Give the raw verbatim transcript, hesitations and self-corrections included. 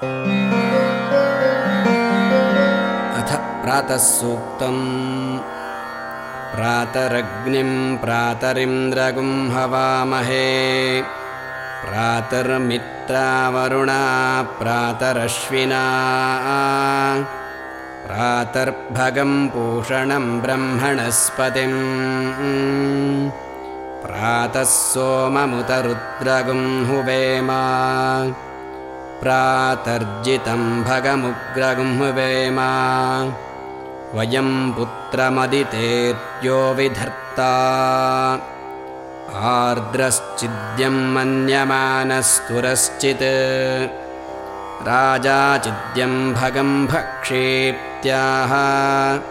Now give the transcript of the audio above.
अथ प्रातः सूक्तम्। प्रातरग्निं प्रातरिन्द्रगुं हवामहे, प्रातर्मित्रावरुणा प्रातरश्विना, प्रातर्भगं पूषणं ब्रह्मणस्पतिं, प्रातः सोममुतरुद्रगुं हुवेम, प्रातर्जितं भगमुग्रगुं हुवेम। वयं पुत्रमदितेर्यो विधर्ता, आर्द्रश्चिद्यं मन्यमानस्तुरश्चित्, राजा चिद्यं भगं भक्षेत्याह।